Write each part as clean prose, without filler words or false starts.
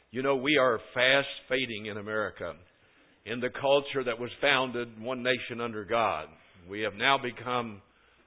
You know, we are fast fading in America. In the culture that was founded, one nation under God, we have now become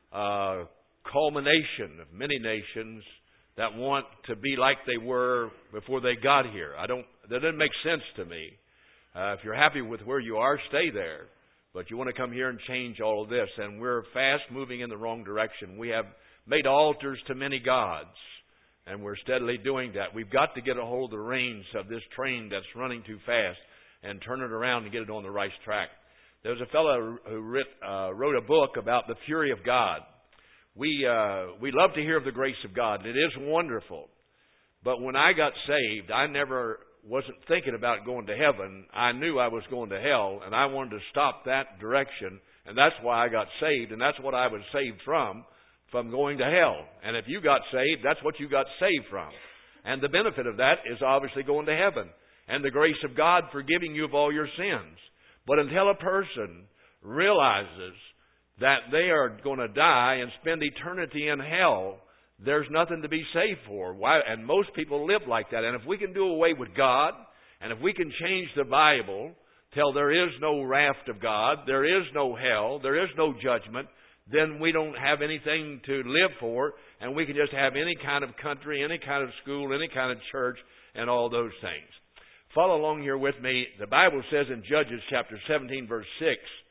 a culmination of many nations that want to be like they were before they got here. That doesn't make sense to me. If you're happy with where you are, stay there. But you want to come here and change all of this. And we're fast moving in the wrong direction. We have made altars to many gods. And we're steadily doing that. We've got to get a hold of the reins of this train that's running too fast and turn it around and get it on the right track. There's a fellow who wrote a book about the fury of God. We love to hear of the grace of God. It is wonderful. But when I got saved, I never wasn't thinking about going to heaven. I knew I was going to hell, and I wanted to stop that direction. And that's why I got saved, and that's what I was saved from going to hell. And if you got saved, that's what you got saved from. And the benefit of that is obviously going to heaven and the grace of God forgiving you of all your sins. But until a person realizes that they are going to die and spend eternity in hell, there's nothing to be saved for. Why? And most people live like that. And if we can do away with God, and if we can change the Bible till there is no wrath of God, there is no hell, there is no judgment, then we don't have anything to live for, and we can just have any kind of country, any kind of school, any kind of church, and all those things. Follow along here with me. The Bible says in Judges chapter 17, verse 6,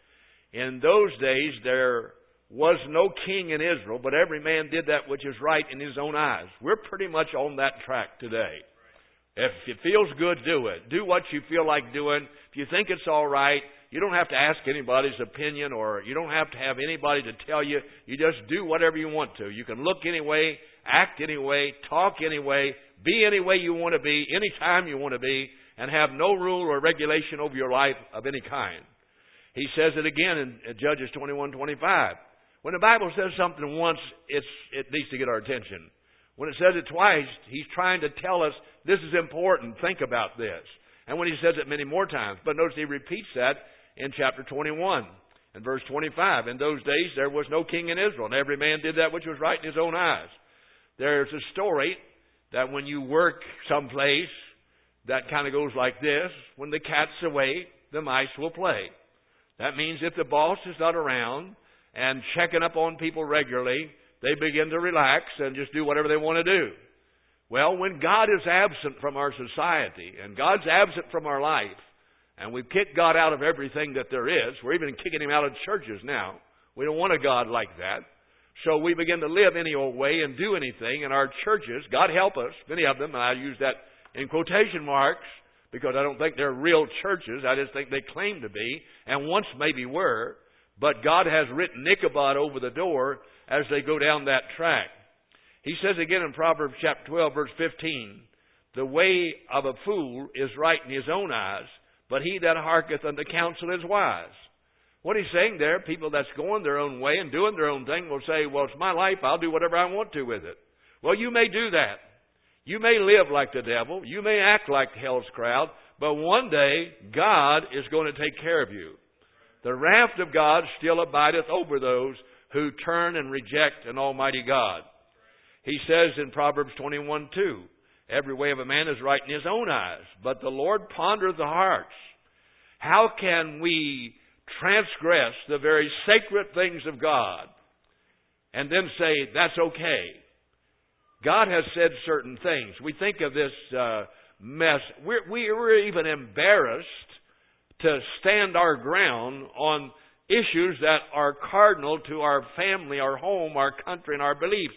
in those days there was no king in Israel, but every man did that which is right in his own eyes. We're pretty much on that track today. If it feels good, do it. Do what you feel like doing. If you think it's all right, you don't have to ask anybody's opinion, or you don't have to have anybody to tell you. You just do whatever you want to. You can look anyway, act anyway, talk anyway, be any way you want to be, any time you want to be, and have no rule or regulation over your life of any kind. He says it again in Judges 21:25. When the Bible says something once, it needs to get our attention. When it says it twice, he's trying to tell us this is important. Think about this. And when he says it many more times, but notice he repeats that in chapter 21 and verse 25. In those days there was no king in Israel, and every man did that which was right in his own eyes. There's a story that when you work someplace, that kind of goes like this. When the cat's away, the mice will play. That means if the boss is not around and checking up on people regularly, they begin to relax and just do whatever they want to do. Well, when God is absent from our society and God's absent from our life, and we've kicked God out of everything that there is, we're even kicking Him out of churches now. We don't want a God like that. So we begin to live any old way and do anything. And our churches, God help us, many of them, and I use that in quotation marks because I don't think they're real churches. I just think they claim to be, and once maybe were. But God has written Ichabod over the door as they go down that track. He says again in Proverbs chapter 12, verse 15, the way of a fool is right in his own eyes, but he that hearketh unto counsel is wise. What he's saying there, people that's going their own way and doing their own thing will say, well, it's my life, I'll do whatever I want to with it. Well, you may do that. You may live like the devil. You may act like hell's crowd. But one day, God is going to take care of you. The wrath of God still abideth over those who turn and reject an almighty God. He says in Proverbs 21:2, every way of a man is right in his own eyes, but the Lord pondereth the hearts. How can we transgress the very sacred things of God and then say, that's okay? God has said certain things. We think of this mess. We're even embarrassed to stand our ground on issues that are cardinal to our family, our home, our country, and our beliefs.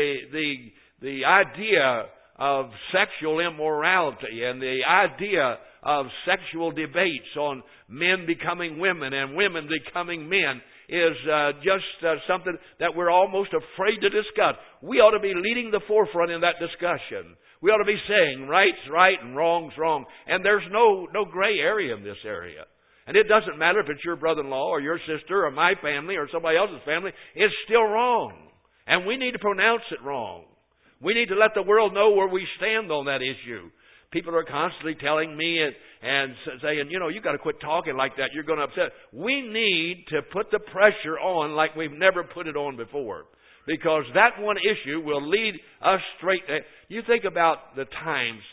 The idea of sexual immorality and the idea of sexual debates on men becoming women and women becoming men is just something that we're almost afraid to discuss. We ought to be leading the forefront in that discussion. We ought to be saying right's right and wrong's wrong. And there's no gray area in this area. And it doesn't matter if it's your brother-in-law or your sister or my family or somebody else's family. It's still wrong. And we need to pronounce it wrong. We need to let the world know where we stand on that issue. People are constantly telling me and saying, you've got to quit talking like that. You're going to upset. We need to put the pressure on like we've never put it on before. Because that one issue will lead us straight. You think about the times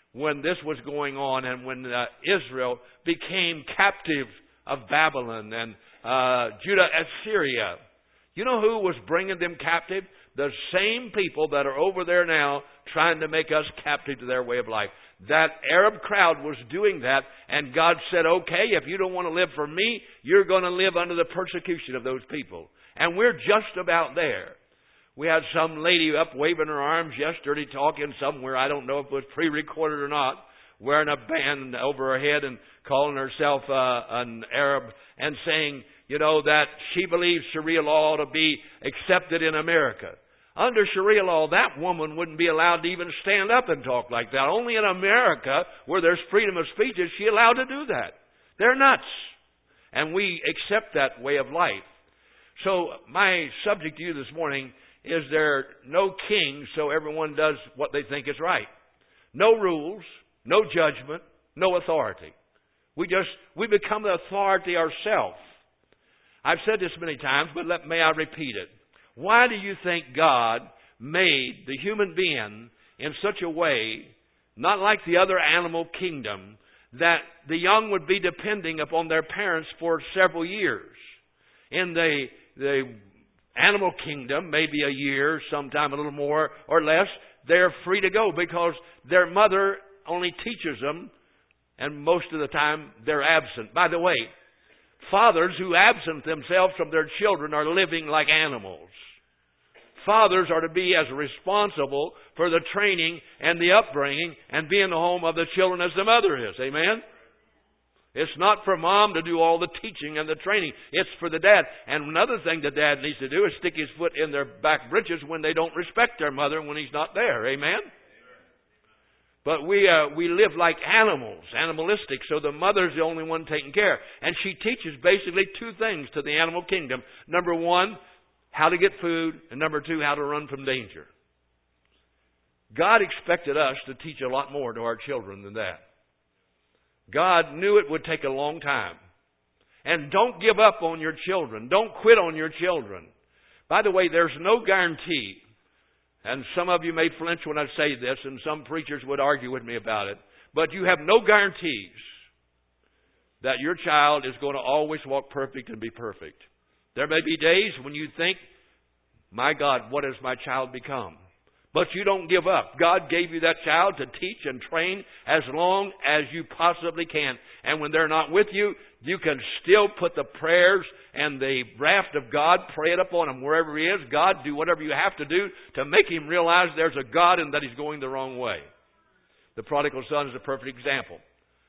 when this was going on and when Israel became captive of Babylon and Judah, Assyria. You know who was bringing them captive? The same people that are over there now trying to make us captive to their way of life. That Arab crowd was doing that, and God said, okay, if you don't want to live for me, you're going to live under the persecution of those people. And we're just about there. We had some lady up waving her arms yesterday talking somewhere, I don't know if it was pre-recorded or not, wearing a band over her head and calling herself an Arab and saying, you know, that she believes Sharia law ought to be accepted in America. Under Sharia law, that woman wouldn't be allowed to even stand up and talk like that. Only in America, where there's freedom of speech, is she allowed to do that. They're nuts. And we accept that way of life. So my subject to you this morning is there no king, so everyone does what they think is right. No rules, no judgment, no authority. We become the authority ourselves. I've said this many times, but may I repeat it. Why do you think God made the human being in such a way, not like the other animal kingdom, that the young would be depending upon their parents for several years? In the animal kingdom, maybe a year, sometime a little more or less, they're free to go because their mother only teaches them, and most of the time they're absent. By the way, fathers who absent themselves from their children are living like animals. Fathers are to be as responsible for the training and the upbringing and be in the home of the children as the mother is. Amen? It's not for mom to do all the teaching and the training. It's for the dad. And another thing the dad needs to do is stick his foot in their back breeches when they don't respect their mother when he's not there. Amen? But we live like animals, animalistic, so the mother's the only one taking care. And she teaches basically two things to the animal kingdom. Number one, how to get food, and number two, how to run from danger. God expected us to teach a lot more to our children than that. God knew it would take a long time. And don't give up on your children. Don't quit on your children. By the way, there's no guarantee. And some of you may flinch when I say this, and some preachers would argue with me about it. But you have no guarantees that your child is going to always walk perfect and be perfect. There may be days when you think, my God, what has my child become? But you don't give up. God gave you that child to teach and train as long as you possibly can. And when they're not with you, you can still put the prayers and the wrath of God, pray it upon him wherever he is. God, do whatever you have to do to make him realize there's a God and that he's going the wrong way. The prodigal son is a perfect example.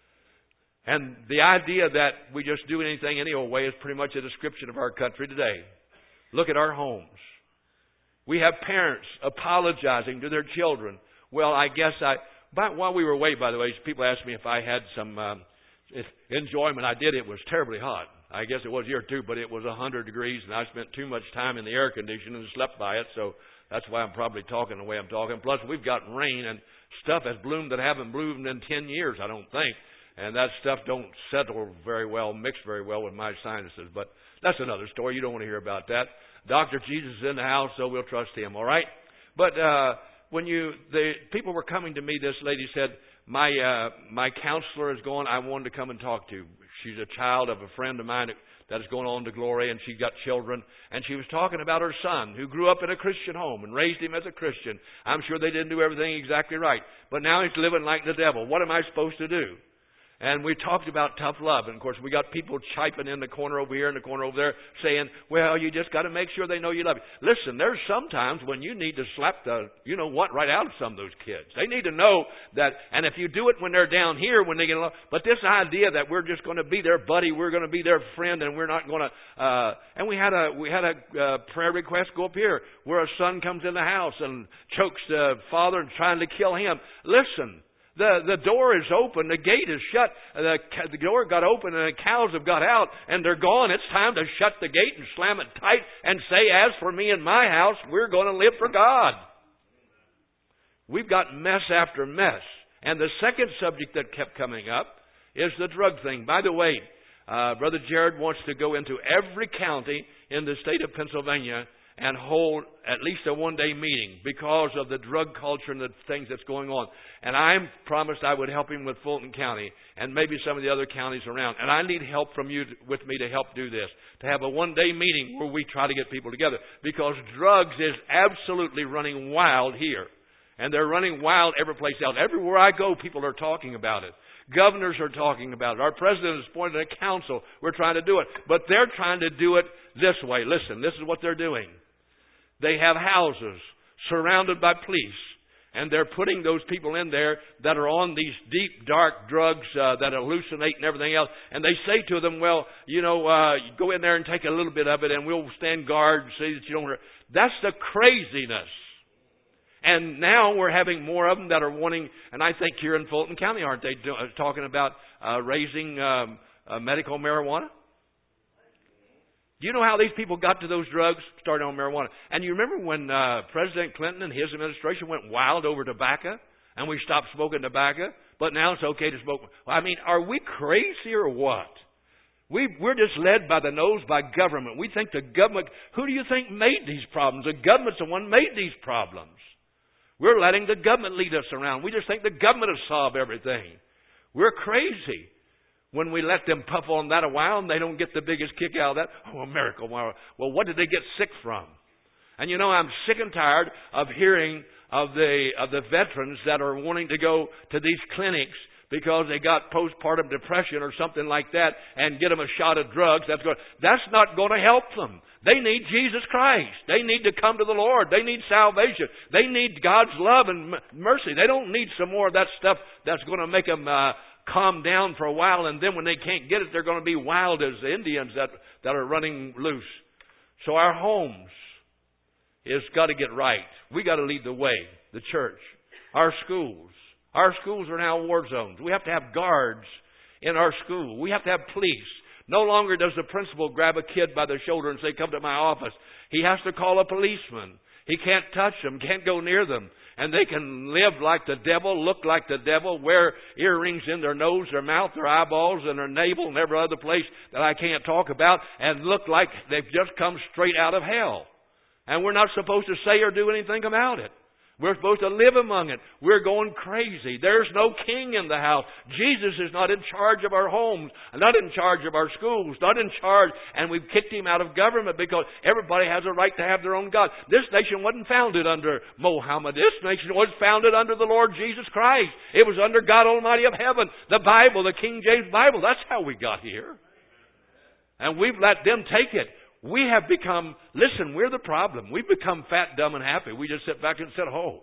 And the idea that we just do anything any old way is pretty much a description of our country today. Look at our homes. We have parents apologizing to their children. Well, I guess while we were away, by the way, people asked me if I had some enjoyment. I did. It was terribly hot. I guess it was here too, but it was 100 degrees, and I spent too much time in the air conditioning and slept by it, so that's why I'm probably talking the way I'm talking. Plus, we've got rain and stuff has bloomed that haven't bloomed in 10 years, I don't think. And that stuff don't settle very well, mix very well with my sinuses. But that's another story. You don't want to hear about that. Dr. Jesus is in the house, so we'll trust him, all right? But when the people were coming to me, this lady said, my counselor is gone. I wanted to come and talk to you. She's a child of a friend of mine that is going on to glory, and she got children. And she was talking about her son, who grew up in a Christian home and raised him as a Christian. I'm sure they didn't do everything exactly right. But now he's living like the devil. What am I supposed to do? And we talked about tough love. And, of course, we got people chiping in the corner over here and the corner over there saying, well, you just got to make sure they know you love you. Listen, there's sometimes when you need to slap the, you-know-what, right out of some of those kids. They need to know that, and if you do it when they're down here, when they get along, but this idea that we're just going to be their buddy, we're going to be their friend, and we're not going to, and we had a prayer request go up here where a son comes in the house and chokes the father and trying to kill him. Listen. The door is open. The gate is shut. The door got open and the cows have got out and they're gone. It's time to shut the gate and slam it tight and say, as for me and my house, we're going to live for God. We've got mess after mess. And the second subject that kept coming up is the drug thing. By the way, Brother Jared wants to go into every county in the state of Pennsylvania and hold at least a one-day meeting because of the drug culture and the things that's going on. And I promised I would help him with Fulton County and maybe some of the other counties around. And I need help from you with me to help do this, to have a one-day meeting where we try to get people together, because drugs is absolutely running wild here. And they're running wild every place else. Everywhere I go, people are talking about it. Governors are talking about it. Our president has appointed a council. We're trying to do it. But they're trying to do it this way. Listen, this is what they're doing. They have houses surrounded by police, and they're putting those people in there that are on these deep, dark drugs that hallucinate and everything else. And they say to them, well, go in there and take a little bit of it, and we'll stand guard and see that you don't. That's the craziness. And now we're having more of them that are wanting, and I think here in Fulton County, aren't they talking about raising medical marijuana? Do you know how these people got to those drugs? Started on marijuana. And you remember when President Clinton and his administration went wild over tobacco, and we stopped smoking tobacco, but now it's okay to smoke. I mean, are we crazy or what? We're just led by the nose by government. We think the government, who do you think made these problems? The government's the one made these problems. We're letting the government lead us around. We just think the government will solve everything. We're crazy when we let them puff on that a while and they don't get the biggest kick out of that. Oh, America. Well, what did they get sick from? And I'm sick and tired of hearing of the veterans that are wanting to go to these clinics because they got postpartum depression or something like that and get them a shot of drugs. That's not going to help them. They need Jesus Christ. They need to come to the Lord. They need salvation. They need God's love and mercy. They don't need some more of that stuff that's going to make them calm down for a while, and then when they can't get it, they're going to be wild as the Indians that are running loose. So our homes has got to get right. We got to lead the way, the church. Our schools. Our schools are now war zones. We have to have guards in our school. We have to have police. No longer does the principal grab a kid by the shoulder and say, come to my office. He has to call a policeman. He can't touch them, can't go near them. And they can live like the devil, look like the devil, wear earrings in their nose, their mouth, their eyeballs, and their navel, and every other place that I can't talk about, and look like they've just come straight out of hell. And we're not supposed to say or do anything about it. We're supposed to live among it. We're going crazy. There's no king in the house. Jesus is not in charge of our homes, not in charge of our schools, not in charge. And we've kicked him out of government because everybody has a right to have their own God. This nation wasn't founded under Mohammed. This nation was founded under the Lord Jesus Christ. It was under God Almighty of heaven. The Bible, the King James Bible. That's how we got here. And we've let them take it. We have become, listen, we're the problem. We've become fat, dumb, and happy. We just sit back and say, oh.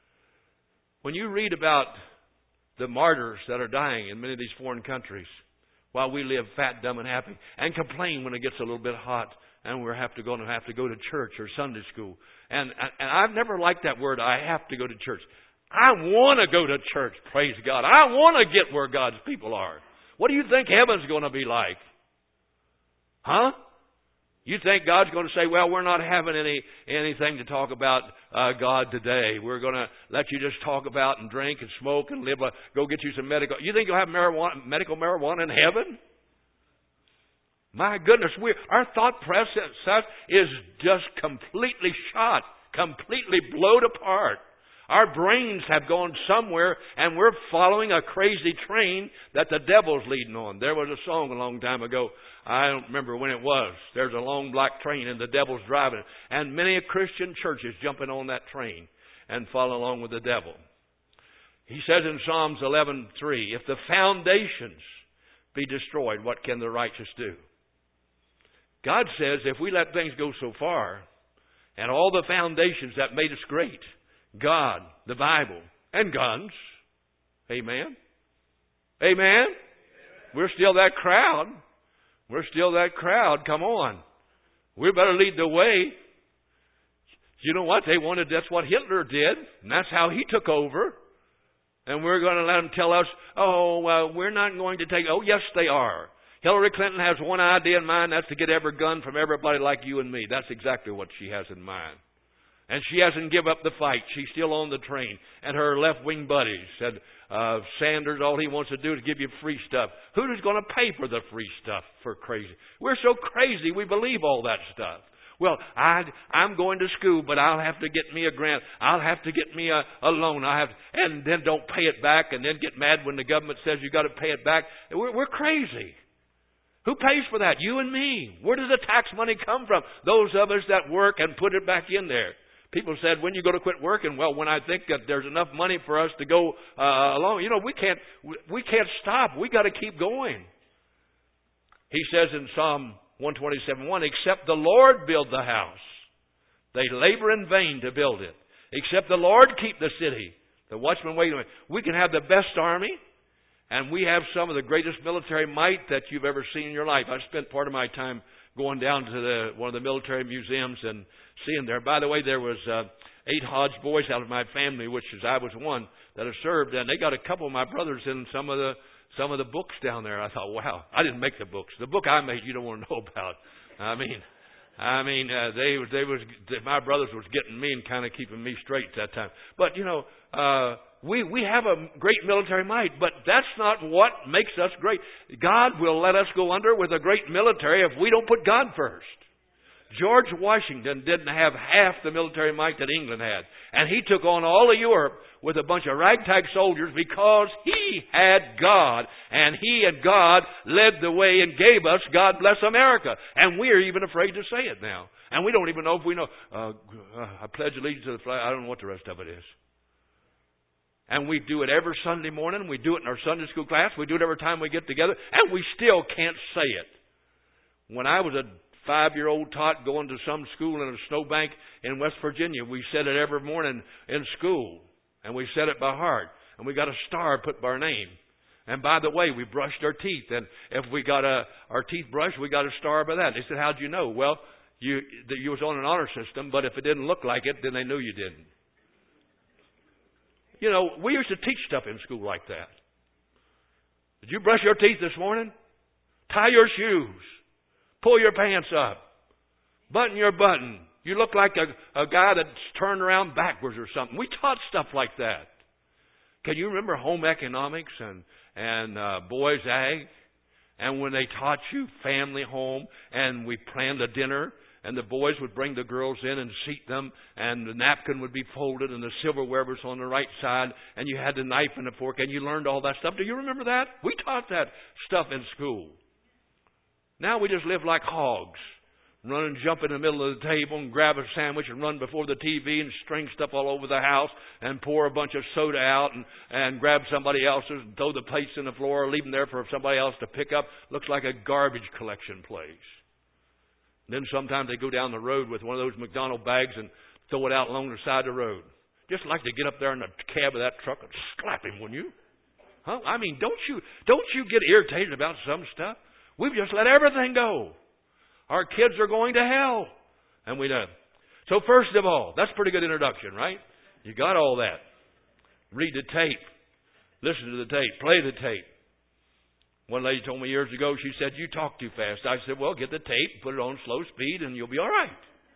When you read about the martyrs that are dying in many of these foreign countries, while we live fat, dumb, and happy, and complain when it gets a little bit hot, and we're have to go to church or Sunday school. And I've never liked that word, I have to go to church. I want to go to church, praise God. I want to get where God's people are. What do you think heaven's going to be like? Huh? You think God's going to say, well, we're not having anything to talk about God today. We're going to let you just talk about and drink and smoke and live. Go get you some medical. You think you'll have medical marijuana in heaven? My goodness, our thought process is just completely shot, completely blown apart. Our brains have gone somewhere, and we're following a crazy train that the devil's leading on. There was a song a long time ago. I don't remember when it was. There's a long black train, and the devil's driving it. And many Christian churches jumping on that train and following along with the devil. He says in Psalms 11:3, if the foundations be destroyed, what can the righteous do? God says if we let things go so far, and all the foundations that made us great, God, the Bible, and guns. Amen? Amen? We're still that crowd. We're still that crowd. Come on. We better lead the way. You know what? That's what Hitler did. And that's how he took over. And we're going to let them tell us, we're not going to take... Oh, yes, they are. Hillary Clinton has one idea in mind. That's to get every gun from everybody like you and me. That's exactly what she has in mind. And she hasn't given up the fight. She's still on the train. And her left-wing buddies said, Sanders, all he wants to do is give you free stuff. Who's going to pay for the free stuff for crazy? We're so crazy we believe all that stuff. Well, I'm going to school, but I'll have to get me a grant. I'll have to get me a loan. And then don't pay it back, and then get mad when the government says you got to pay it back. We're crazy. Who pays for that? You and me. Where does the tax money come from? Those of us that work and put it back in there. People said, when you go to quit working? Well, when I think that there's enough money for us to go along. We can't stop. We got to keep going. He says in Psalm 127:1, except the Lord build the house, they labor in vain to build it. Except the Lord keep the city, the watchman wait. We can have the best army, and we have some of the greatest military might that you've ever seen in your life. I spent part of my time going down to one of the military museums and seeing there. By the way, there was 8 Hodge boys out of my family, which is I was one that have served, and they got a couple of my brothers in some of the books down there. I thought, wow, I didn't make the books. The book I made, you don't want to know about. My brothers was getting me and kind of keeping me straight at that time. But we have a great military might, but that's not what makes us great. God will let us go under with a great military if we don't put God first. George Washington didn't have half the military might that England had. And he took on all of Europe with a bunch of ragtag soldiers because he had God. And he and God led the way and gave us God bless America. And we're even afraid to say it now. And we don't even know if we know. I pledge allegiance to the flag. I don't know what the rest of it is. And we do it every Sunday morning. We do it in our Sunday school class. We do it every time we get together. And we still can't say it. When I was a 5-year-old tot going to some school in a snowbank in West Virginia, we said it every morning in school. And we said it by heart. And we got a star put by our name. And by the way, we brushed our teeth. And if we got our teeth brushed, we got a star by that. They said, how'd you know? Well, you was on an honor system, but if it didn't look like it, then they knew you didn't. We used to teach stuff in school like that. Did you brush your teeth this morning? Tie your shoes. Pull your pants up. Button your button. You look like a guy that's turned around backwards or something. We taught stuff like that. Can you remember home economics and boys ag? And when they taught you family home, and we planned a dinner, and the boys would bring the girls in and seat them, and the napkin would be folded, and the silverware was on the right side, and you had the knife and the fork, and you learned all that stuff. Do you remember that? We taught that stuff in school. Now we just live like hogs. Run and jump in the middle of the table and grab a sandwich and run before the TV and string stuff all over the house and pour a bunch of soda out and grab somebody else's and throw the plates in the floor or leave them there for somebody else to pick up. Looks like a garbage collection place. And then sometimes they go down the road with one of those McDonald bags and throw it out along the side of the road. Just like to get up there in the cab of that truck and slap him, wouldn't you? Huh? Don't you get irritated about some stuff? We've just let everything go. Our kids are going to hell. And we know. So first of all, that's a pretty good introduction, right? You got all that. Read the tape. Listen to the tape. Play the tape. One lady told me years ago, she said, you talk too fast. I said, well, get the tape, put it on slow speed, and you'll be all right.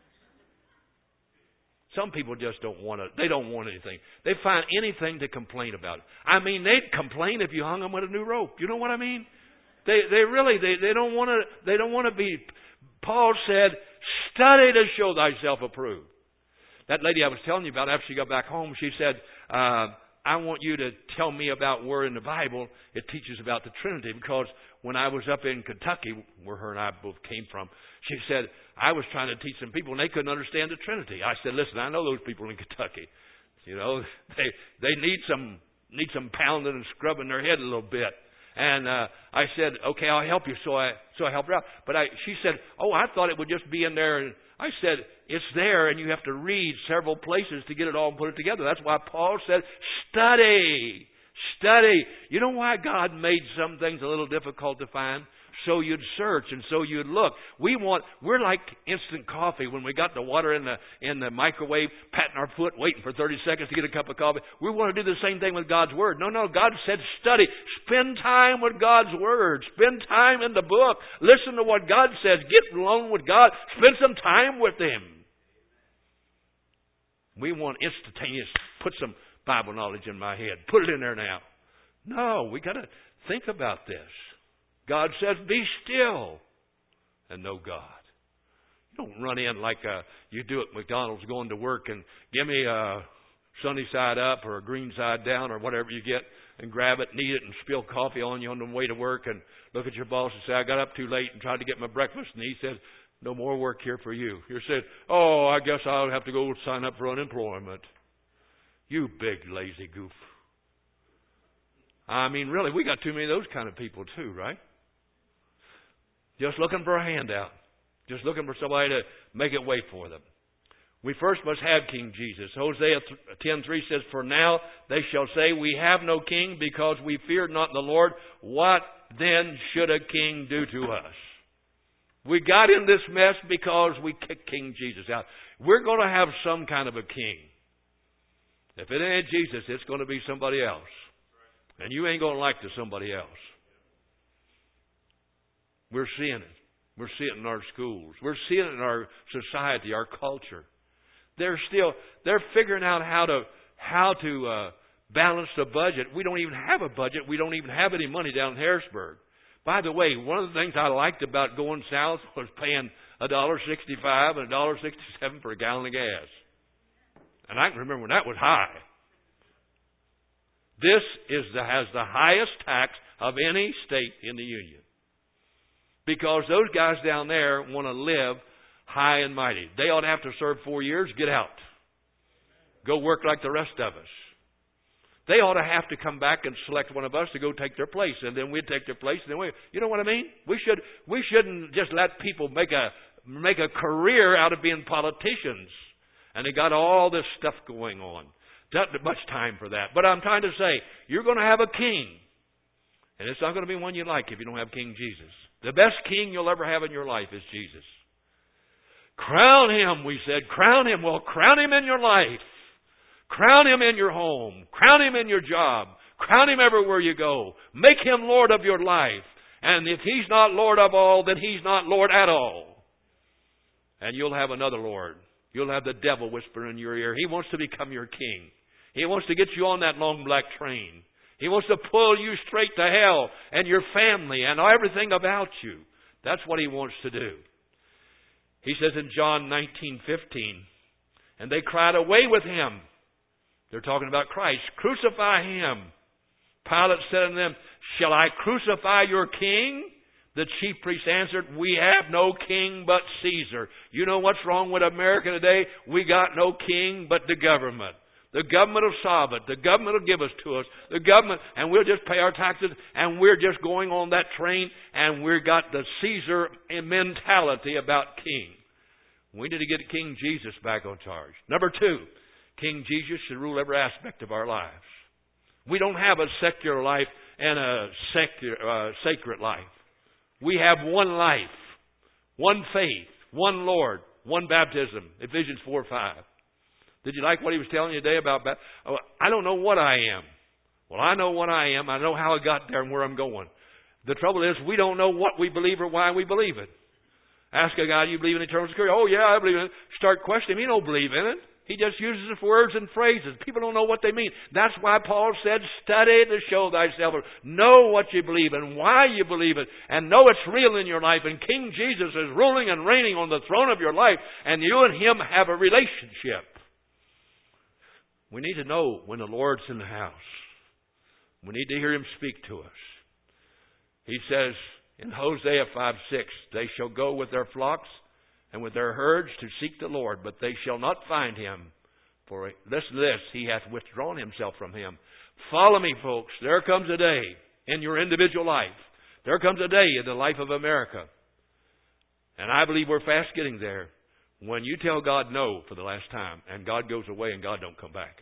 Some people just don't want to. They don't want anything. They find anything to complain about. They'd complain if you hung them with a new rope. You know what I mean? They don't want to be. Paul said, study to show thyself approved. That lady I was telling you about, after she got back home, she said, I want you to tell me about where in the Bible it teaches about the Trinity. Because when I was up in Kentucky, where her and I both came from, she said, I was trying to teach some people and they couldn't understand the Trinity. I said, listen, I know those people in Kentucky. They need some pounding and scrubbing their head a little bit. And I said, okay, I'll help you. So I helped her out. But she said, oh, I thought it would just be in there. And I said, it's there, and you have to read several places to get it all and put it together. That's why Paul said, study. Study. You know why God made some things a little difficult to find? So you'd search and so you'd look. We're like instant coffee when we got the water in the microwave, patting our foot, waiting for 30 seconds to get a cup of coffee. We want to do the same thing with God's Word. No, God said study. Spend time with God's Word. Spend time in the book. Listen to what God says. Get alone with God. Spend some time with Him. We want instantaneous, put some Bible knowledge in my head. Put it in there now. No, we got to think about this. God says, be still and know God. Don't run in like you do at McDonald's going to work and give me a sunny side up or a green side down or whatever you get and grab it and eat it and spill coffee on you on the way to work and look at your boss and say, I got up too late and tried to get my breakfast. And he says, no more work here for you. You said, oh, I guess I'll have to go sign up for unemployment. You big lazy goof. I mean, really, we got too many of those kind of people too, right? Just looking for a handout. Just looking for somebody to make it wait for them. We first must have King Jesus. Hosea 10:3 says, for now they shall say, we have no king because we feared not the Lord. What then should a king do to us? We got in this mess because we kicked King Jesus out. We're going to have some kind of a king. If it ain't Jesus, it's going to be somebody else. And you ain't going to like somebody else. We're seeing it. We're seeing it in our schools. We're seeing it in our society, our culture. They're figuring out how to balance the budget. We don't even have a budget. We don't even have any money down in Harrisburg. By the way, one of the things I liked about going south was paying $1.65 and $1.67 for a gallon of gas. And I can remember when that was high. This has the highest tax of any state in the Union. Because those guys down there want to live high and mighty. They ought to have to serve 4 years, get out. Go work like the rest of us. They ought to have to come back and select one of us to go take their place. And then we'd take their place. And then you know what I mean? We shouldn't just let people make a career out of being politicians. And they got all this stuff going on. Not much time for that. But I'm trying to say, you're going to have a king. And it's not going to be one you like if you don't have King Jesus. The best king you'll ever have in your life is Jesus. Crown him, we said. Crown him. Well, crown him in your life. Crown him in your home. Crown him in your job. Crown him everywhere you go. Make him Lord of your life. And if he's not Lord of all, then he's not Lord at all. And you'll have another Lord. You'll have the devil whispering in your ear. He wants to become your king. He wants to get you on that long black train. He wants to pull you straight to hell and your family and everything about you. That's what he wants to do. He says in John 19:15, and they cried, away with him. They're talking about Christ. Crucify him. Pilate said unto them, shall I crucify your king? The chief priests answered, we have no king but Caesar. You know what's wrong with America today? We got no king but the government. The government will solve it. The government will give us to us. The government, and we'll just pay our taxes, and we're just going on that train, and we've got the Caesar mentality about king. We need to get King Jesus back on charge. Number 2, King Jesus should rule every aspect of our lives. We don't have a secular life and a sacred life. We have one life, one faith, one Lord, one baptism. Ephesians 4:5. Did you like what he was telling you today about baptism? Oh, I don't know what I am. Well, I know what I am. I know how I got there and where I'm going. The trouble is we don't know what we believe or why we believe it. Ask a guy, do you believe in eternal security? Oh, yeah, I believe in it. Start questioning him. He don't believe in it. He just uses words and phrases. People don't know what they mean. That's why Paul said, study to show thyself. Know what you believe and why you believe it. And know it's real in your life. And King Jesus is ruling and reigning on the throne of your life. And you and him have a relationship. We need to know when the Lord's in the house. We need to hear him speak to us. He says in Hosea 5:6, they shall go with their flocks and with their herds to seek the Lord, but they shall not find him. For listen to this, he hath withdrawn himself from him. Follow me, folks. There comes a day in your individual life. There comes a day in the life of America. And I believe we're fast getting there. When you tell God no for the last time, and God goes away and God don't come back.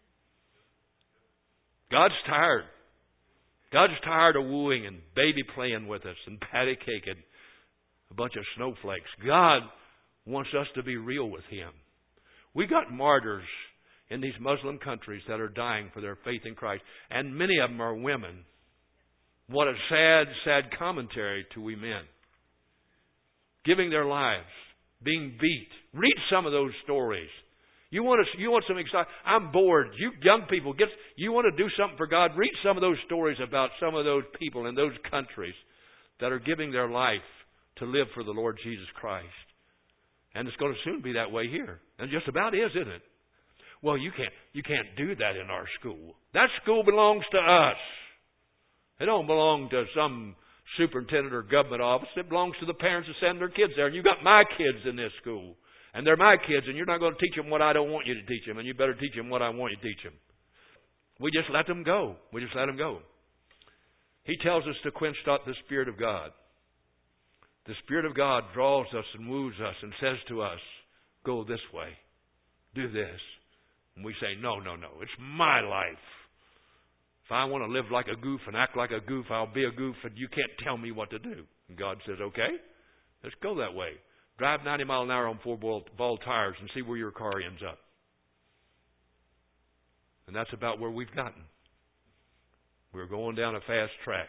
God's tired. God's tired of wooing and baby playing with us and patty caking a bunch of snowflakes. God wants us to be real with him. We got martyrs in these Muslim countries that are dying for their faith in Christ. And many of them are women. What a sad, sad commentary to we men. Giving their lives. Being beat. Read some of those stories. You want some excitement? I'm bored. You young people, you want to do something for God? Read some of those stories about some of those people in those countries that are giving their life to live for the Lord Jesus Christ. And it's going to soon be that way here. And just about is, isn't it? Well, you can't do that in our school. That school belongs to us. It don't belong to some superintendent or government office. It belongs to the parents that send their kids there. And you got my kids in this school. And they're my kids, and you're not going to teach them what I don't want you to teach them. And you better teach them what I want you to teach them. We just let them go. We just let them go. He tells us to quench not the Spirit of God. The Spirit of God draws us and woos us and says to us, go this way. Do this. And we say, no. It's my life. If I want to live like a goof and act like a goof, I'll be a goof, and you can't tell me what to do. And God says, okay, let's go that way. Drive 90 miles an hour on 4-ball tires and see where your car ends up. And that's about where we've gotten. We're going down a fast track.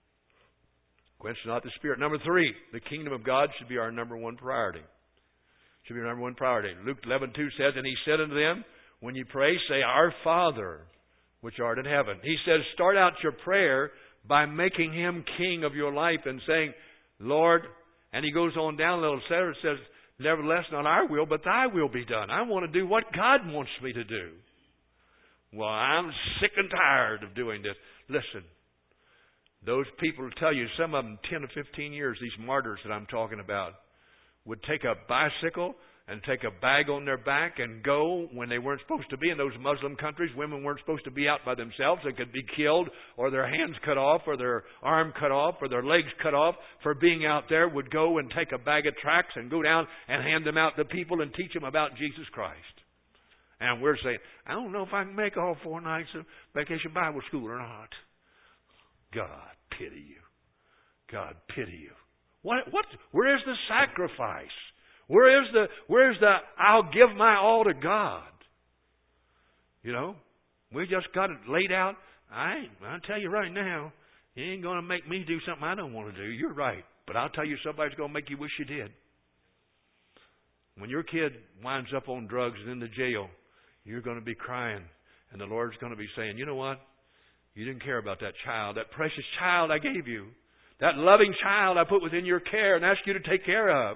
Quench not the Spirit. Number 3, the kingdom of God should be our number one priority. Should be our number one priority. Luke 11:2 says, and he said unto them, when you pray, say, Our Father, which art in heaven. He says, start out your prayer by making Him king of your life and saying, Lord, and he goes on down a little further, says, nevertheless, not our will, but thy will be done. I want to do what God wants me to do. Well, I'm sick and tired of doing this. Listen, those people will tell you, some of them 10 or 15 years, these martyrs that I'm talking about, would take a bicycle and take a bag on their back and go when they weren't supposed to be in those Muslim countries. Women weren't supposed to be out by themselves. They could be killed or their hands cut off or their arm cut off or their legs cut off for being out there. Would go and take a bag of tracts and go down and hand them out to people and teach them about Jesus Christ. And we're saying, I don't know if I can make all 4 nights of Vacation Bible School or not. God pity you. God pity you. Where is the sacrifice? Where is the I'll give my all to God? You know, we just got it laid out. I'll tell you right now, you ain't going to make me do something I don't want to do. You're right. But I'll tell you, somebody's going to make you wish you did. When your kid winds up on drugs and in the jail, you're going to be crying. And the Lord's going to be saying, you know what? You didn't care about that child, that precious child I gave you. That loving child I put within your care and asked you to take care of.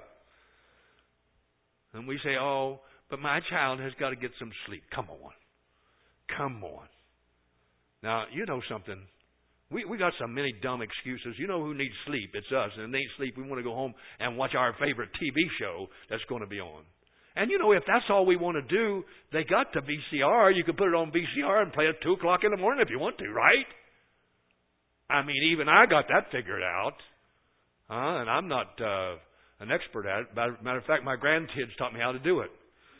And we say, oh, but my child has got to get some sleep. Come on. Come on. Now, you know something. We got so many dumb excuses. You know who needs sleep? It's us. And if they need sleep, we want to go home and watch our favorite TV show that's going to be on. And you know, if that's all we want to do, they got the VCR. You can put it on VCR and play it at 2 o'clock in the morning if you want to, right? I mean, even I got that figured out. And I'm not an expert at it. Matter of fact, my grandkids taught me how to do it.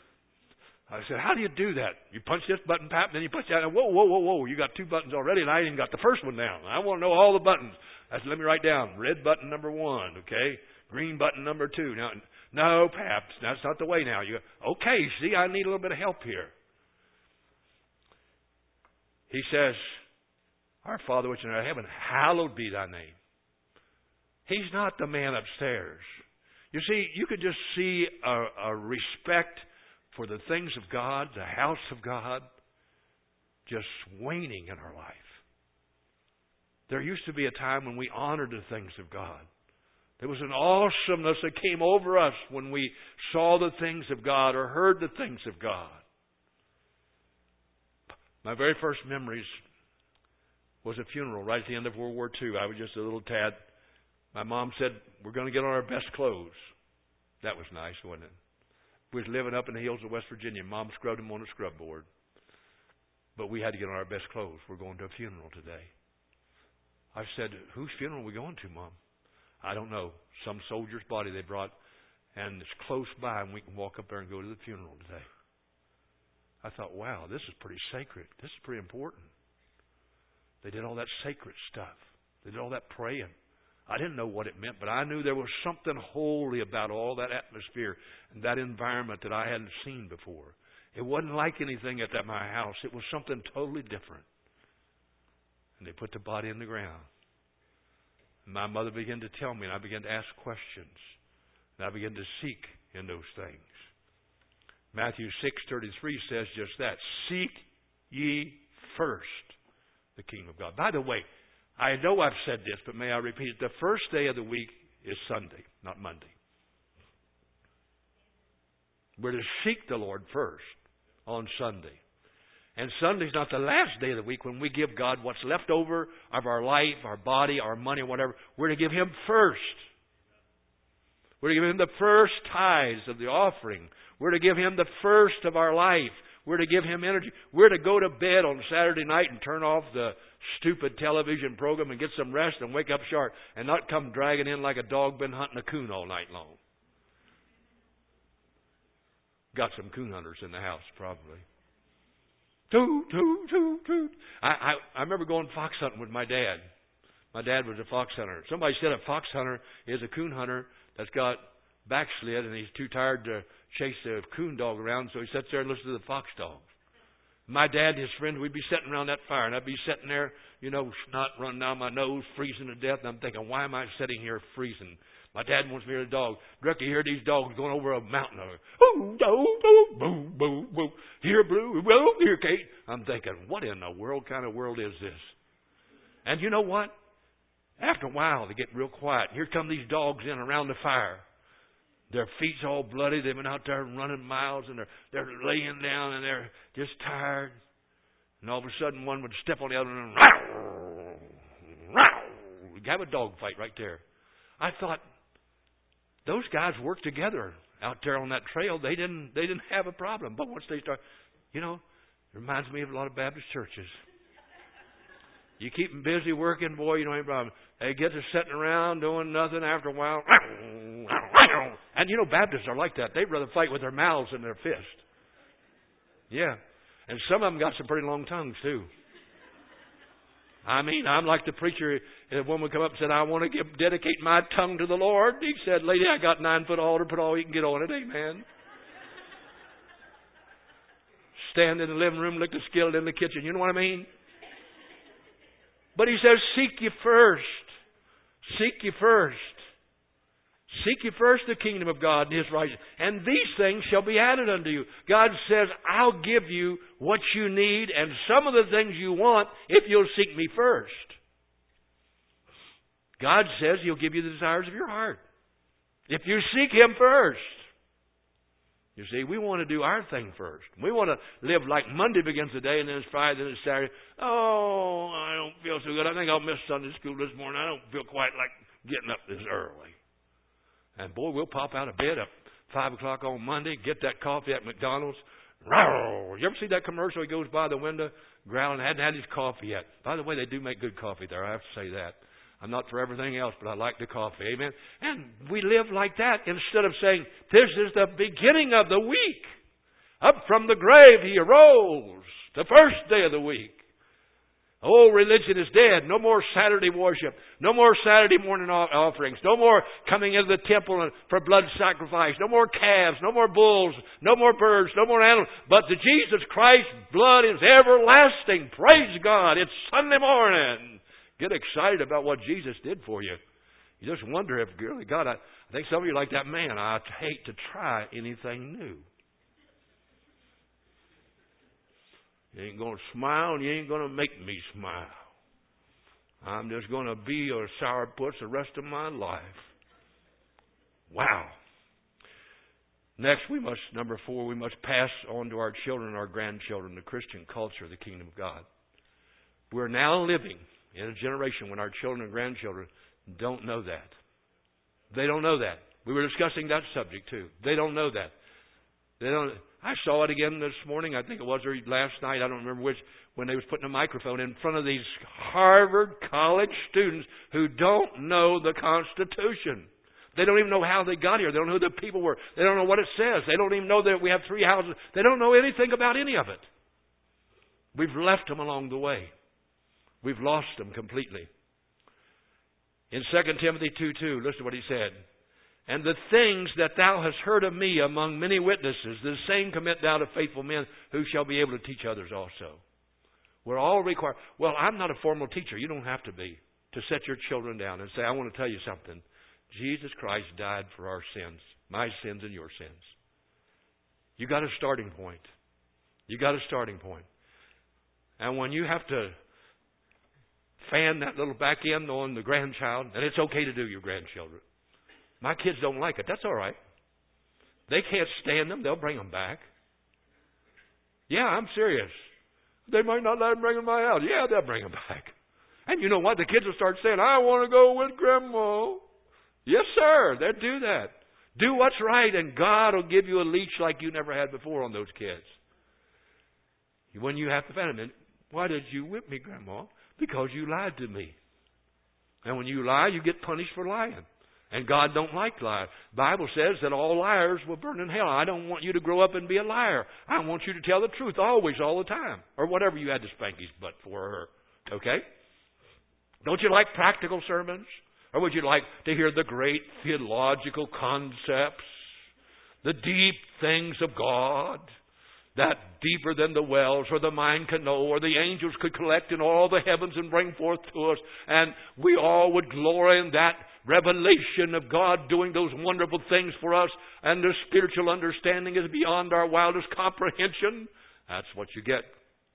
I said, how do you do that? You punch this button, Pap, then you punch that. Whoa. You got 2 buttons already, and I ain't even got the first one down. I want to know all the buttons. I said, let me write down. Red button number 1, okay? Green button number 2. Now, no, Pap, that's not the way now. You go, okay, see, I need a little bit of help here. He says, Our Father which art in heaven, hallowed be thy name. He's not the man upstairs. You see, you could just see a respect for the things of God, the house of God, just waning in our life. There used to be a time when we honored the things of God. There was an awesomeness that came over us when we saw the things of God or heard the things of God. My very first memories was a funeral right at the end of World War II. I was just a little tad. My mom said, we're going to get on our best clothes. That was nice, wasn't it? We was living up in the hills of West Virginia. Mom scrubbed them on a scrub board. But we had to get on our best clothes. We're going to a funeral today. I said, whose funeral are we going to, Mom? I don't know. Some soldier's body they brought, and it's close by, and we can walk up there and go to the funeral today. I thought, wow, this is pretty sacred. This is pretty important. They did all that sacred stuff. They did all that praying. I didn't know what it meant, but I knew there was something holy about all that atmosphere and that environment that I hadn't seen before. It wasn't like anything at my house. It was something totally different. And they put the body in the ground. And my mother began to tell me, and I began to ask questions. And I began to seek in those things. Matthew 6:33 says just that. Seek ye first the kingdom of God. By the way, I know I've said this, but may I repeat it? The first day of the week is Sunday, not Monday. We're to seek the Lord first on Sunday. And Sunday's not the last day of the week when we give God what's left over of our life, our body, our money, whatever. We're to give Him first. We're to give Him the first tithes of the offering. We're to give Him the first of our life. We're to give Him energy. We're to go to bed on Saturday night and turn off the stupid television program and get some rest and wake up sharp and not come dragging in like a dog been hunting a coon all night long. Got some coon hunters in the house, probably. Toot, toot, toot, toot. I remember going fox hunting with my dad. My dad was a fox hunter. Somebody said a fox hunter is a coon hunter that's got backslid and he's too tired to chase the coon dog around, so he sits there and listens to the fox dogs. My dad and his friends, we'd be sitting around that fire, and I'd be sitting there, snot running down my nose, freezing to death, and I'm thinking, why am I sitting here freezing? My dad wants me to hear the dog. Directly hear these dogs going over a mountain. Ooh, dog, boo, boo, boo. Here, Blue, well, here, Kate. I'm thinking, what in the world kind of world is this? And you know what? After a while, they get real quiet. Here come these dogs in around the fire. Their feet's all bloody. They've been out there running miles, and they're laying down, and they're just tired. And all of a sudden, one would step on the other one, and have a dog fight right there. I thought, those guys worked together out there on that trail. They didn't have a problem. But once they start, it reminds me of a lot of Baptist churches. You keep them busy working, boy, you don't have a problem. They get to sitting around doing nothing after a while. And Baptists are like that. They'd rather fight with their mouths than their fist. Yeah. And some of them got some pretty long tongues, too. I'm like the preacher. A woman come up and said, I want to dedicate my tongue to the Lord. He said, lady, I got 9-foot altar. Put all you can get on it. Amen. Stand in the living room, lick the skillet in the kitchen. You know what I mean? But he says, seek ye first. Seek ye first. Seek ye first the kingdom of God and His righteousness, and these things shall be added unto you. God says, I'll give you what you need and some of the things you want if you'll seek me first. God says He'll give you the desires of your heart if you seek Him first. You see, we want to do our thing first. We want to live like Monday begins the day, and then it's Friday, then it's Saturday. Oh, I don't feel so good. I think I'll miss Sunday school this morning. I don't feel quite like getting up this early. And boy, we'll pop out of bed at 5 o'clock on Monday, get that coffee at McDonald's. Rawr! You ever see that commercial? He goes by the window, growling, hadn't had his coffee yet. By the way, they do make good coffee there. I have to say that. I'm not for everything else, but I like the coffee. Amen. And we live like that instead of saying, this is the beginning of the week. Up from the grave He arose. The first day of the week. Oh, religion is dead. No more Saturday worship. No more Saturday morning offerings. No more coming into the temple for blood sacrifice. No more calves. No more bulls. No more birds. No more animals. But the Jesus Christ blood is everlasting. Praise God. It's Sunday morning. Get excited about what Jesus did for you. You just wonder if, really, God, I think some of you are like that man. I hate to try anything new. You ain't going to smile and you ain't going to make me smile. I'm just going to be a sourpuss the rest of my life. Wow. Next, number 4, we must pass on to our children and our grandchildren the Christian culture of the kingdom of God. We're now living in a generation when our children and grandchildren don't know that. They don't know that. We were discussing that subject too. They don't know that. They don't. I saw it again this morning. I think it was last night. I don't remember which. When they was putting a microphone in front of these Harvard college students who don't know the Constitution. They don't even know how they got here. They don't know who the people were. They don't know what it says. They don't even know that we have 3 houses. They don't know anything about any of it. We've left them along the way. We've lost them completely. In 2 Timothy 2:2, listen to what he said. And the things that thou hast heard of me among many witnesses, the same commit thou to faithful men who shall be able to teach others also. We're all required. Well, I'm not a formal teacher. You don't have to be. To set your children down and say, I want to tell you something. Jesus Christ died for our sins. My sins and your sins. You got a starting point. You got a starting point. And when you have to fan that little back end on the grandchild, and it's okay to do your grandchildren. My kids don't like it. That's all right. They can't stand them. They'll bring them back. Yeah, I'm serious. They might not let them bring them to my house. Yeah, they'll bring them back. And you know what? The kids will start saying, I want to go with Grandma. Yes, sir. They'll do that. Do what's right, and God will give you a leash like you never had before on those kids. When you have to find them, why did you whip me, Grandma? Because you lied to me. And when you lie, you get punished for lying. And God don't like lies. The Bible says that all liars will burn in hell. I don't want you to grow up and be a liar. I want you to tell the truth always, all the time. Or whatever you had to spank his butt for or her. Okay? Don't you like practical sermons? Or would you like to hear the great theological concepts? The deep things of God? That deeper than the wells or the mind can know or the angels could collect in all the heavens and bring forth to us. And we all would glory in that revelation of God doing those wonderful things for us. And the spiritual understanding is beyond our wildest comprehension. That's what you get.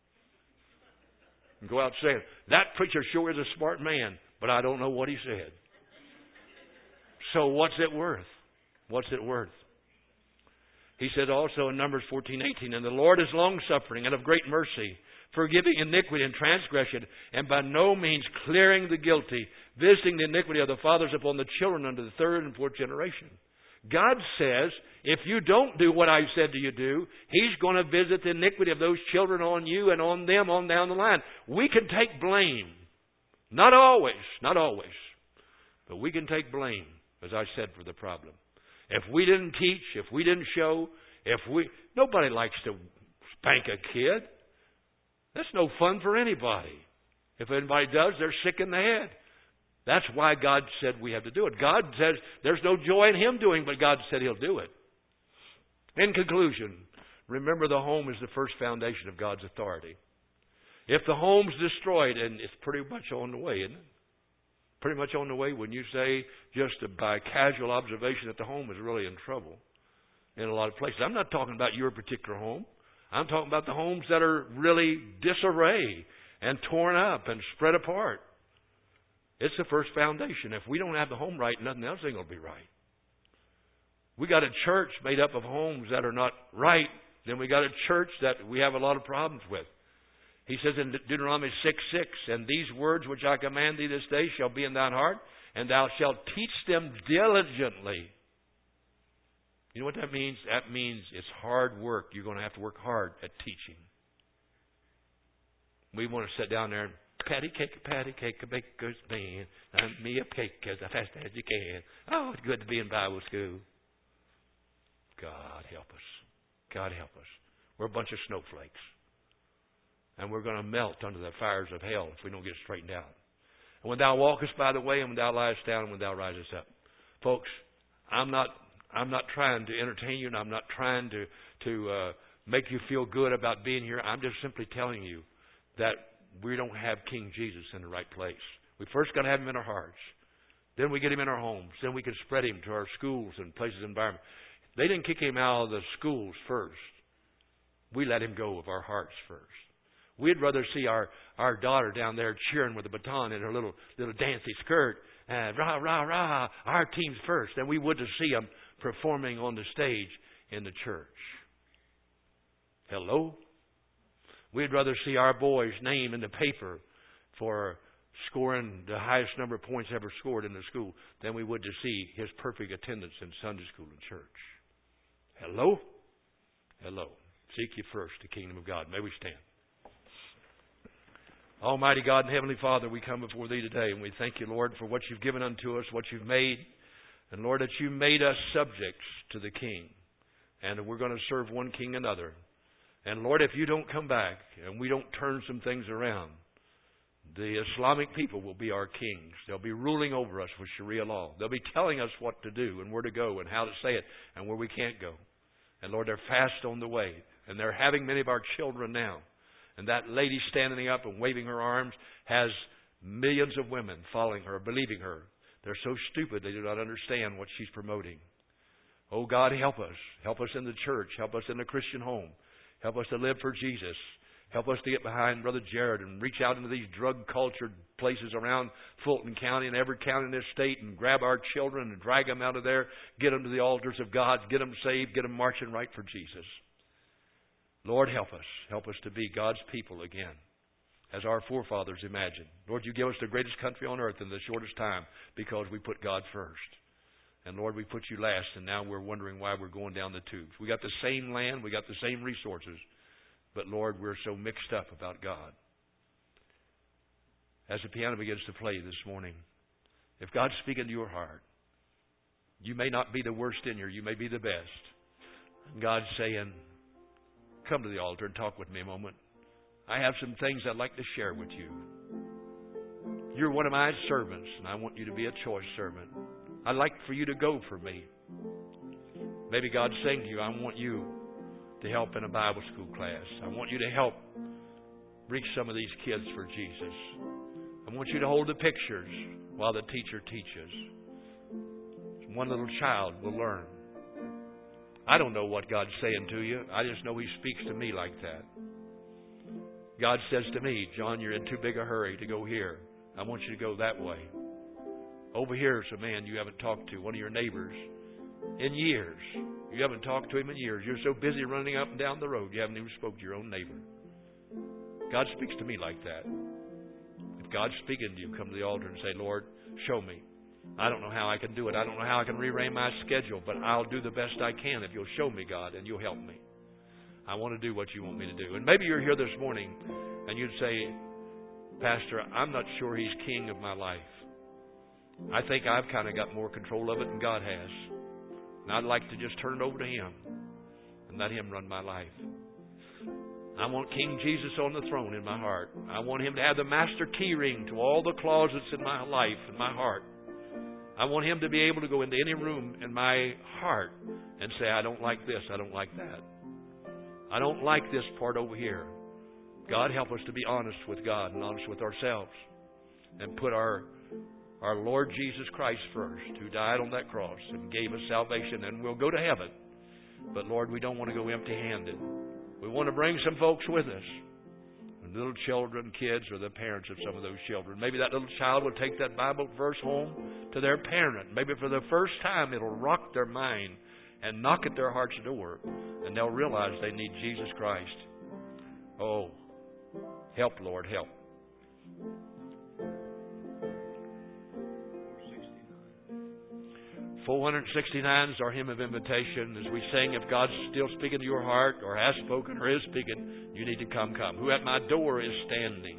And go out saying, that preacher sure is a smart man, but I don't know what he said. So what's it worth? What's it worth? He said also in Numbers 14:18, and the Lord is long-suffering and of great mercy, forgiving iniquity and transgression, and by no means clearing the guilty, visiting the iniquity of the fathers upon the children unto the third and fourth generation. God says, if you don't do what I've said to you do, He's going to visit the iniquity of those children on you and on them on down the line. We can take blame. Not always, but we can take blame, as I said, for the problem. If we didn't teach, if we didn't show, nobody likes to spank a kid. That's no fun for anybody. If anybody does, they're sick in the head. That's why God said we have to do it. God says there's no joy in Him doing, but God said He'll do it. In conclusion, remember the home is the first foundation of God's authority. If the home's destroyed, and it's pretty much on the way, isn't it? Pretty much on the way when you say just by casual observation that the home is really in trouble in a lot of places. I'm not talking about your particular home. I'm talking about the homes that are really disarray and torn up and spread apart. It's the first foundation. If we don't have the home right, nothing else ain't going to be right. We got a church made up of homes that are not right. Then we got a church that we have a lot of problems with. He says in Deuteronomy 6:6, and these words which I command thee this day shall be in thine heart, and thou shalt teach them diligently. You know what that means? That means it's hard work. You're going to have to work hard at teaching. We want to sit down there and patty cake, a baker's man, and me a cake as fast as you can. Oh, it's good to be in Bible school. God help us. God help us. We're a bunch of snowflakes. And we're going to melt under the fires of hell if we don't get straightened out. And when thou walkest by the way, and when thou liest down, and when thou risest up. Folks, I'm not trying to entertain you, and I'm not trying to make you feel good about being here. I'm just simply telling you that we don't have King Jesus in the right place. We first got to have Him in our hearts. Then we get Him in our homes. Then we can spread Him to our schools and places of environment. They didn't kick Him out of the schools first. We let Him go of our hearts first. We'd rather see our daughter down there cheering with a baton in her little dancy skirt, rah, rah, rah, our team's first, than we would to see them performing on the stage in the church. Hello? We'd rather see our boy's name in the paper for scoring the highest number of points ever scored in the school than we would to see his perfect attendance in Sunday school and church. Hello? Hello. Seek ye first the kingdom of God. May we stand. Almighty God and Heavenly Father, we come before Thee today, and we thank You, Lord, for what You've given unto us, what You've made. And, Lord, that You made us subjects to the King, and that we're going to serve one King another. And, Lord, if You don't come back and we don't turn some things around, the Islamic people will be our kings. They'll be ruling over us with Sharia law. They'll be telling us what to do and where to go and how to say it and where we can't go. And, Lord, they're fast on the way, and they're having many of our children now. And that lady standing up and waving her arms has millions of women following her, believing her. They're so stupid they do not understand what she's promoting. Oh, God, help us. Help us in the church. Help us in the Christian home. Help us to live for Jesus. Help us to get behind Brother Jared and reach out into these drug-cultured places around Fulton County and every county in this state and grab our children and drag them out of there, get them to the altars of God, get them saved, get them marching right for Jesus. Lord, help us. Help us to be God's people again, as our forefathers imagined. Lord, you give us the greatest country on earth in the shortest time because we put God first. And Lord, we put you last, and now we're wondering why we're going down the tubes. We got the same land, we got the same resources, but Lord, we're so mixed up about God. As the piano begins to play this morning, if God's speaking to your heart, you may not be the worst in you, you may be the best. And God's saying, come to the altar and talk with me a moment. I have some things I'd like to share with you. You're one of my servants, and I want you to be a choice servant. I'd like for you to go for me. Maybe God's saying to you, I want you to help in a Bible school class. I want you to help reach some of these kids for Jesus. I want you to hold the pictures while the teacher teaches. One little child will learn. I don't know what God's saying to you. I just know He speaks to me like that. God says to me, John, you're in too big a hurry to go here. I want you to go that way. Over here is a man you haven't talked to, one of your neighbors, in years. You haven't talked to him in years. You're so busy running up and down the road, you haven't even spoke to your own neighbor. God speaks to me like that. If God's speaking to you, come to the altar and say, Lord, show me. I don't know how I can do it. I don't know how I can rearrange my schedule, but I'll do the best I can if you'll show me, God, and you'll help me. I want to do what you want me to do. And maybe you're here this morning and you'd say, Pastor, I'm not sure He's king of my life. I think I've kind of got more control of it than God has. And I'd like to just turn it over to Him and let Him run my life. I want King Jesus on the throne in my heart. I want Him to have the master key ring to all the closets in my life and my heart. I want Him to be able to go into any room in my heart and say, I don't like this, I don't like that. I don't like this part over here. God, help us to be honest with God and honest with ourselves and put our Lord Jesus Christ first, who died on that cross and gave us salvation, and we'll go to heaven. But Lord, we don't want to go empty-handed. We want to bring some folks with us. Little children, kids, or the parents of some of those children. Maybe that little child will take that Bible verse home to their parent. Maybe for the first time it'll rock their mind and knock at their heart's door, and they'll realize they need Jesus Christ. Oh, help, Lord, help. 469 is our hymn of invitation. As we sing, if God's still speaking to your heart or has spoken or is speaking, you need to come. Who at my door is standing?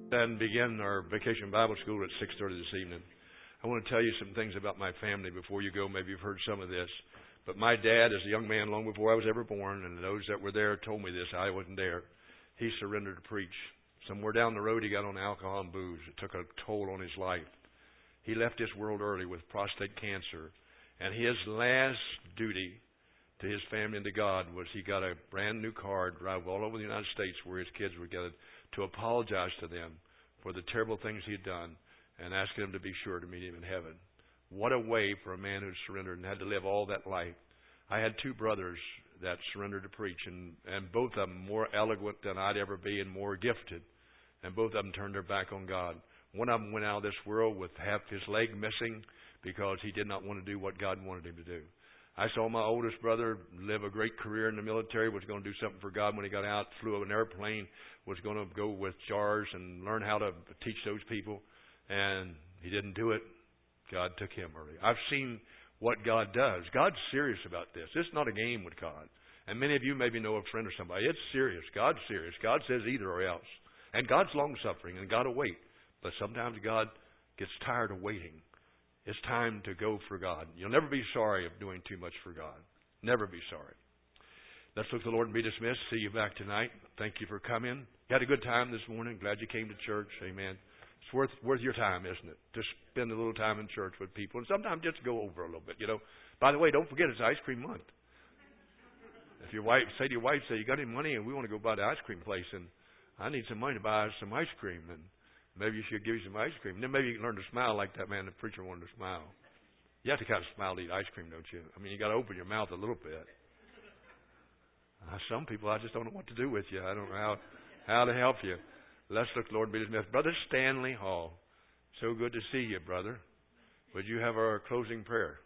And begin our vacation Bible school at 6:30 this evening. I want to tell you some things about my family before you go. Maybe you've heard some of this. But my dad, as a young man long before I was ever born, and those that were there told me this, I wasn't there, he surrendered to preach. Somewhere down the road he got on alcohol and booze. It took a toll on his life. He left this world early with prostate cancer. And his last duty to his family and to God was he got a brand new car, drive all over the United States where his kids were gathered, to apologize to them for the terrible things he'd done and ask them to be sure to meet him in heaven. What a way for a man who surrendered and had to live all that life. I had two brothers that surrendered to preach, and both of them more eloquent than I'd ever be and more gifted. And both of them turned their back on God. One of them went out of this world with half his leg missing because he did not want to do what God wanted him to do. I saw my oldest brother live a great career in the military, was going to do something for God when he got out, flew an airplane, was going to go with JARS and learn how to teach those people, and he didn't do it. God took him early. I've seen what God does. God's serious about this. It's not a game with God. And many of you maybe know a friend or somebody. It's serious. God's serious. God says either or else. And God's long-suffering, and God will wait. But sometimes God gets tired of waiting. It's time to go for God. You'll never be sorry of doing too much for God. Never be sorry. Let's look to the Lord and be dismissed. See you back tonight. Thank you for coming. You had a good time this morning. Glad you came to church. Amen. It's worth your time, isn't it? To spend a little time in church with people. And sometimes just go over a little bit, you know. By the way, don't forget it's ice cream month. If your wife, say to your wife, say, you got any money and we want to go by the ice cream place and I need some money to buy some ice cream. And maybe she'll give you some ice cream. And then maybe you can learn to smile like that man, the preacher wanted to smile. You have to kind of smile to eat ice cream, don't you? I mean, you got to open your mouth a little bit. Some people, I just don't know what to do with you. I don't know how to help you. Let's look, Lord, be dismissed. Brother Stanley Hall, so good to see you, brother. Would you have our closing prayer?